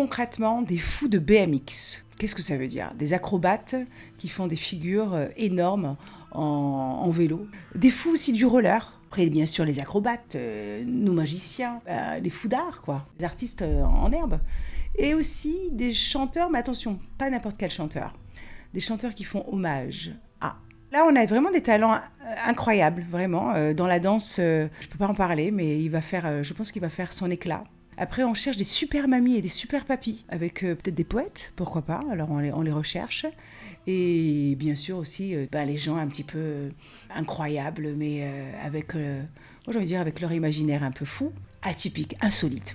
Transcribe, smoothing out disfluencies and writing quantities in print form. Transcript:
concrètement des fous de BMX. Qu'est-ce que ça veut dire ? Des acrobates qui font des figures énormes en vélo. Des fous aussi du roller. Après, bien sûr, les acrobates, nos magiciens, les fous d'art, quoi. Des artistes en herbe. Et aussi des chanteurs, mais attention, pas n'importe quel chanteur. Des chanteurs qui font hommage à... Là, on a vraiment des talents incroyables, vraiment. Dans la danse, je ne peux pas en parler, mais je pense qu'il va faire son éclat. Après, on cherche des super mamies et des super papis, avec peut-être des poètes, pourquoi pas. Alors, on les recherche. Et bien sûr aussi, les gens un petit peu incroyables, mais avec, moi j'ai envie de dire, avec leur imaginaire un peu fou, atypique, insolite.